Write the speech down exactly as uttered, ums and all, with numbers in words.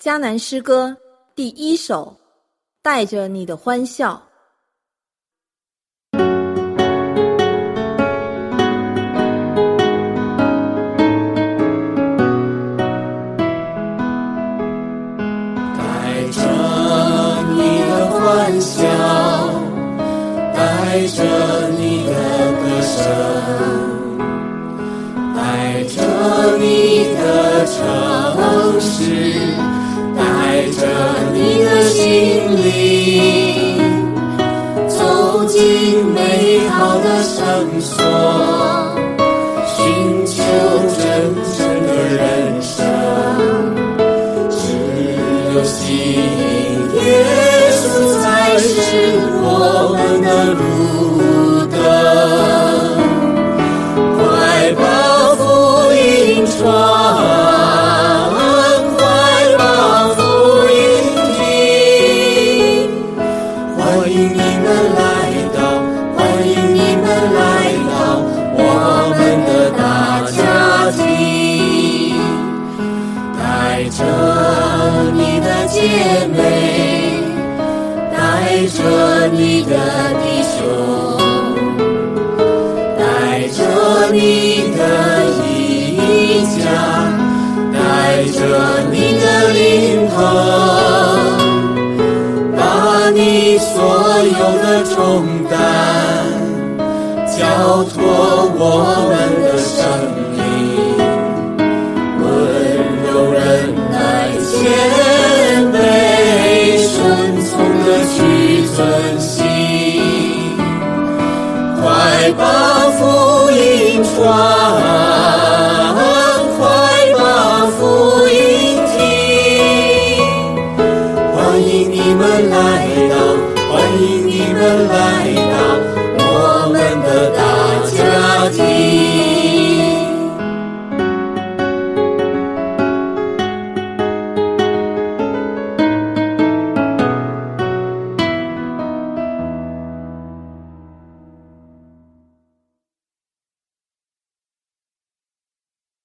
迦南诗歌第一首，带着你的欢笑。 带着你的欢笑，带着你的歌声，带着你的诚实，带着你的心灵，走进美好的圣所，寻求真正的人生。只有信耶稣才是我们的路灯，快把福音传，姐妹，带着你的弟兄，带着你的一家，带着你的灵魂，把你所有的重担交托我们的生命，温柔忍耐谦卑顺从的去遵行，快把福音传，快把福音听，欢迎你们来到，欢迎你们来到我们的大